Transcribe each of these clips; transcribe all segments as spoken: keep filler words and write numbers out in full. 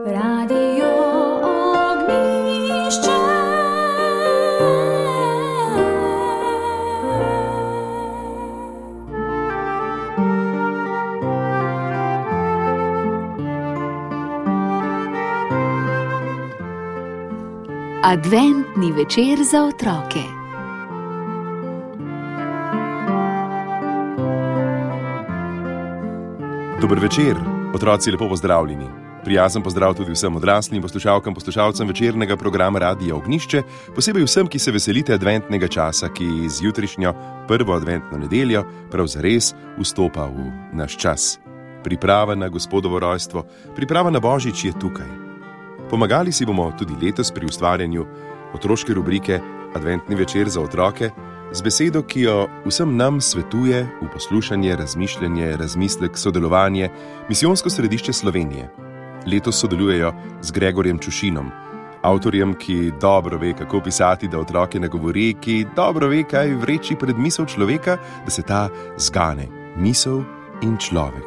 Radio Ognjišče. Adventni večer za otroke. Dober večer, otroci, lepo pozdravljeni. Prijazen pozdrav tudi vsem odraslim poslušalkam, poslušalcem večernega programa Radia Ognjišče, posebej vsem, ki se veselite adventnega časa, ki z jutrišnjo prvo adventno nedeljo prav zares vstopa v naš čas. Priprava na Gospodovo rojstvo, priprava na Božič je tukaj. Pomagali si bomo tudi letos pri ustvarjanju otroške rubrike Adventni večer za otroke z besedo, ki jo vsem nam svetuje v poslušanje, razmišljanje, razmislek, sodelovanje Misijonsko središče Slovenije. Letos sodelujejo z Gregorjem Čušinom, avtorjem, ki dobro ve, kako pisati, da otroke nagovori, ki dobro ve, kaj vreči pred misel človeka, da se ta zgane, misel in človek.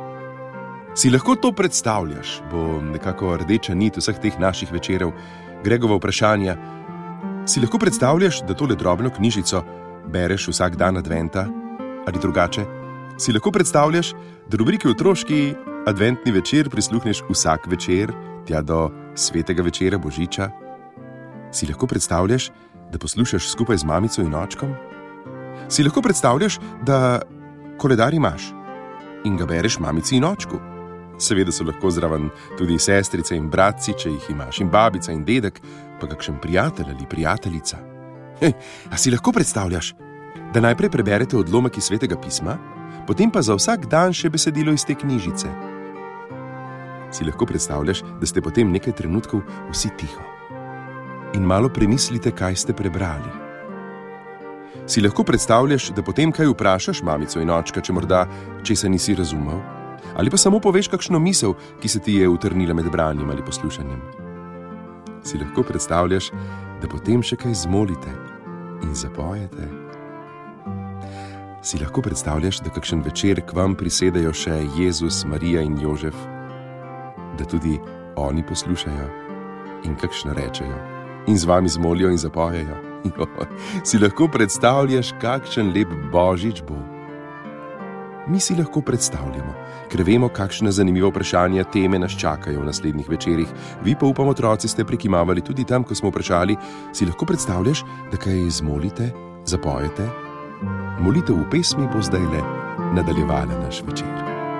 Si lahko to predstavljaš, bo nekako rdeča nit vseh teh naših večerov, Gregova vprašanja. Si lahko predstavljaš, da tole drobno knjižico bereš vsak dan adventa? Ali drugače, si lahko predstavljaš, da rubriki otroški adventni večer prisluhneš vsak večer, tja do svetega večera Božiča? Si lahko predstavljaš, da poslušaš skupaj z mamico in očkom? Si lahko predstavljaš, da koledar imaš in ga bereš mamici in očku? Seveda so lahko zraven tudi sestrice in bratci, če jih imaš, in babica in dedek, pa kakšen prijatelj ali prijateljica. Hej, a si lahko predstavljaš, da najprej preberete odlomek iz Svetega pisma, potem pa za vsak dan še besedilo iz te knjižice? Si lahko predstavljaš, da ste potem nekaj trenutkov vsi tiho in malo premislite, kaj ste prebrali? Si lahko predstavljaš, da potem kaj vprašaš mamico in očka, če morda česa nisi razumel? Ali pa samo poveš kakšno misel, ki se ti je utrnila med branjem ali poslušanjem? Si lahko predstavljaš, da potem še kaj zmolite in zapojete? Si lahko predstavljaš, da kakšen večer k vam prisedajo še Jezus, Marija in Jožef, da tudi oni poslušajo in kakšno rečejo in z vami zmolijo in zapojejo? Si lahko predstavljaš, kakšen lep Božič bo? Mi si lahko predstavljamo, ker vemo, kakšne zanimive vprašanja, teme nas čakajo v naslednjih večerih. Vi pa, upam, otroci, ste prikimavali tudi tam, ko smo vprašali, si lahko predstavljaš, da kaj zmolite, zapojete? Molitev v pesmi bo zdajle nadaljevala naš večer.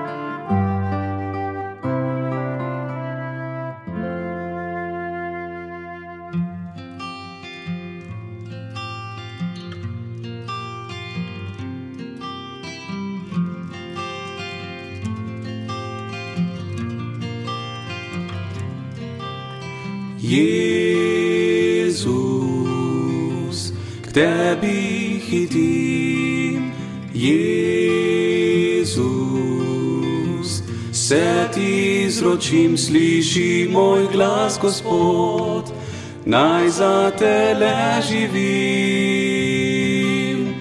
Jezus, k tebi hitim, Jezus, se ti zročim, sliši moj glas, Gospod, naj za tele živim.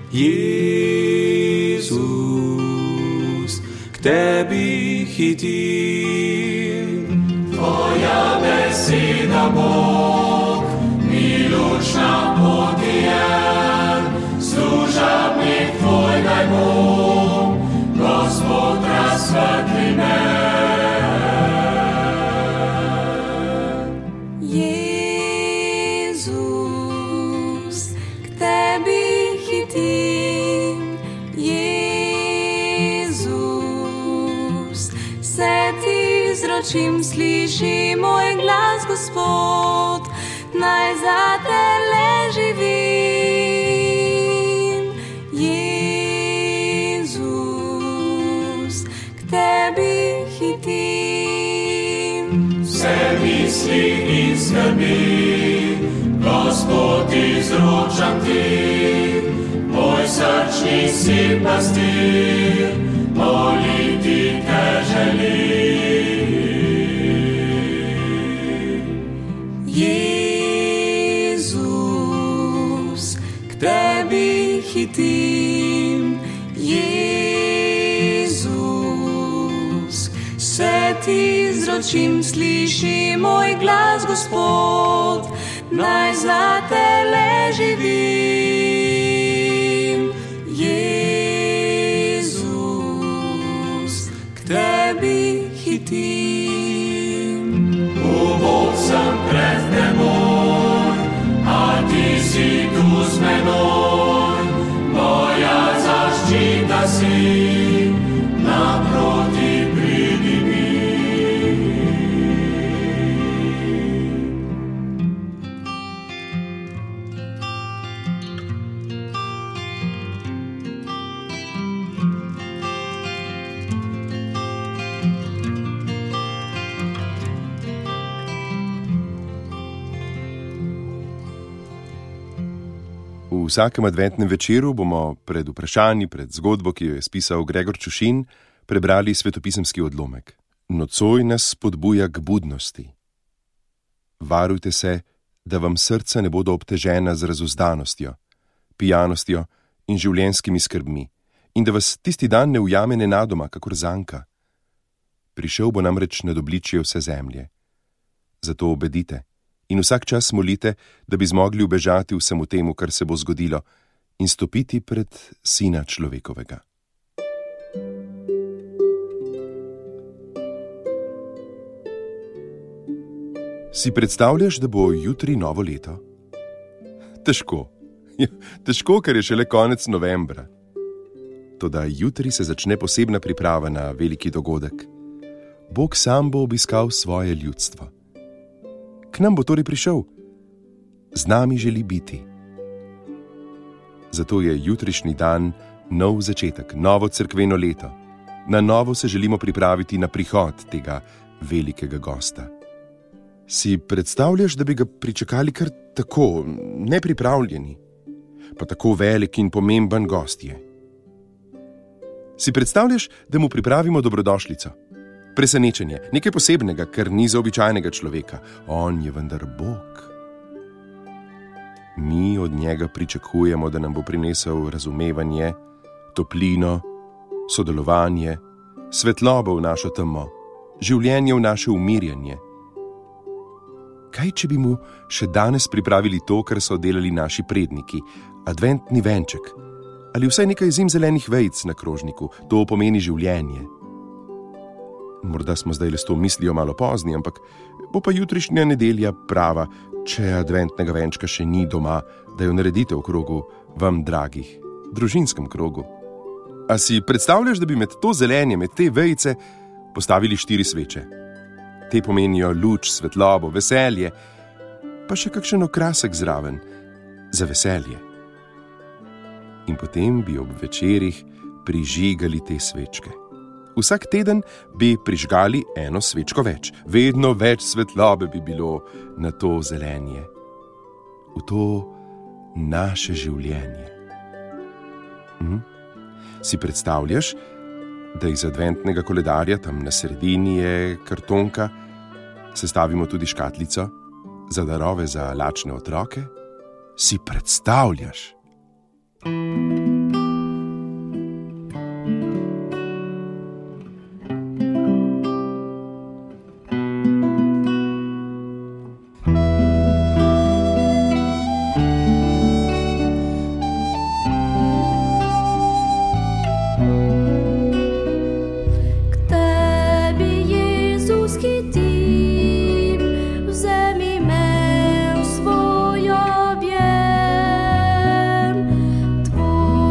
Jezus, k tebi hitim. Tvoja beseda, Bog, milučna pot je, služabnik tvoj daj bom, Gospod razsvetli me. Jezus, k tebi hitim, Jezus, se ti zročim, sliši moj glas, Gospod, naj za tele živim. Jezus, k tebi hitim. Vse misli in skrbi, Gospod, izročam ti, moj srčni si pastir, moliti te želim. Jezus, k tebi hitim, Jezus, se ti izročim, sliši moj glas, Gospod, naj za tele živim. Jezus, k tebi hitim. Ubog sem pred teboj, a ti si tu z menoj, moja zaščita si, naproti pridi mi. V vsakem adventnem večeru bomo pred vprašanji, pred zgodbo, ki jo je spisal Gregor Čušin, prebrali svetopisemski odlomek. Nocoj nas spodbuja k budnosti. Varujte se, da vam srca ne bodo obtežena z razuzdanostjo, pijanostjo in življenjskimi skrbmi in da vas tisti dan ne ujame nenadoma, kakor zanka. Prišel bo namreč nad obličje vse zemlje. Zato obedite in vsak čas molite, da bi zmogli ubežati vsemu temu, kar se bo zgodilo, in stopiti pred Sina človekovega. Si predstavljaš, da bo jutri novo leto? Težko. Ja, težko, ker je šele konec novembra. Toda jutri se začne posebna priprava na veliki dogodek. Bog sam bo obiskal svoje ljudstvo. K nam bo torej prišel. Z nami želi biti. Zato je jutrišnji dan nov začetek, novo cerkveno leto. Na novo se želimo pripraviti na prihod tega velikega gosta. Si predstavljaš, da bi ga pričakali kar tako, nepripravljeni, pa tako velik in pomemben gost je? Si predstavljaš, da mu pripravimo dobrodošlico? Presenečenje, nekaj posebnega, kar ni za običajnega človeka. On je vendar Bog. Mi od njega pričakujemo, da nam bo prinesel razumevanje, toplino, sodelovanje, svetlobo v našo temo, življenje v naše umirjanje. Kaj, če bi mu še danes pripravili to, kar so delali naši predniki, adventni venček, ali vsaj nekaj zimzelenih vejic na krožniku, to pomeni življenje. Morda smo zdaj le s to mislijo malo pozni, ampak bo pa jutrišnja nedelja prava, če adventnega venčka še ni doma, da jo naredite v krogu vam dragih, družinskem krogu. A si predstavljaš, da bi med to zelenje, med te vejice postavili štiri sveče? Te pomenijo luč, svetlobo, veselje, pa še kakšen okrasek zraven, za veselje. In potem bi ob večerih prižigali te svečke. Vsak teden bi prižgali eno svečko več, vedno več svetlobe bi bilo na to zelenje, v to naše življenje. Hm? Si predstavljaš, da iz adventnega koledarja, tam na sredini je kartonka, sestavimo tudi škatlico za darove za lačne otroke? Si predstavljaš? Tvoj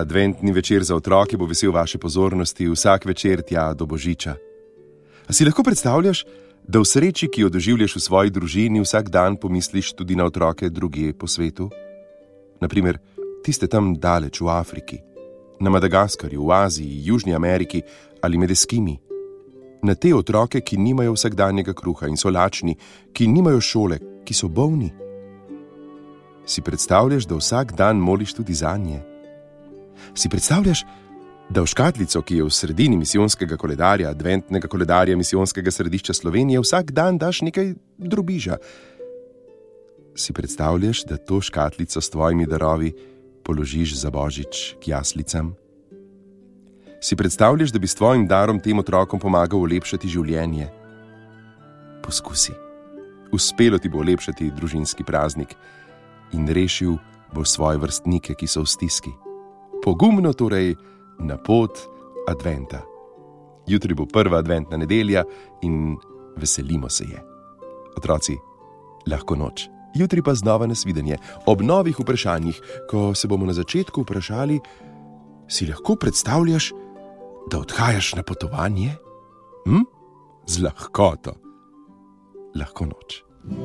Adventni večer za otroke bo vesel vaše pozornosti vsak večer tja do Božiča. A si lahko predstavljaš, da v sreči, ki jo doživljaš v svoji družini, vsak dan pomisliš tudi na otroke drugje po svetu? Naprimer, tiste tam daleč v Afriki, na Madagaskarju, v Aziji, Južni Ameriki ali med Eskimi. Na te otroke, ki nimajo vsakdanjega kruha in so lačni, ki nimajo šole, ki so bolni. Si predstavljaš, da vsak dan moliš tudi zanje? Si predstavljaš, da v škatlico, ki je v sredini misijonskega koledarja, adventnega koledarja misijonskega središča Slovenije, vsak dan daš nekaj drobiža? Si predstavljaš, da to škatlico s tvojimi darovi položiš za Božič k jaslicam? Si predstavljaš, da bi s tvojim darom tem otrokom pomagal olepšati življenje? Poskusi. Uspelo ti bo olepšati družinski praznik in rešil boš svoje vrstnike, ki so v stiski. Pogumno torej na pot adventa. Jutri bo prva adventna nedelja in veselimo se je. Otroci, lahko noč. Jutri pa znova nasvidenje ob novih vprašanjih, ko se bomo na začetku vprašali, si lahko predstavljaš, da odhajaš na potovanje? Hm? Z lahkoto. Lahko noč.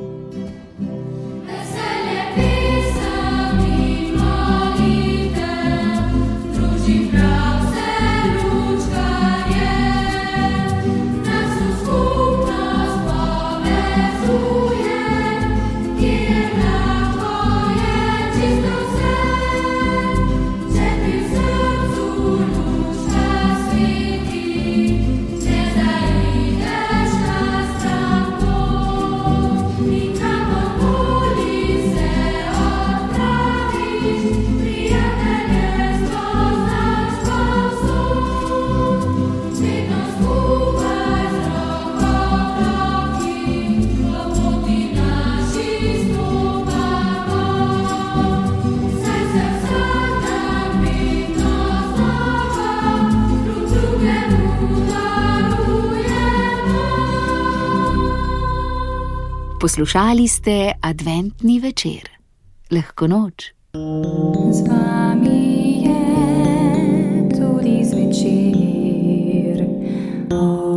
Poslušali ste Adventni večer. Lahko noč. Z vami je tudi zvečer.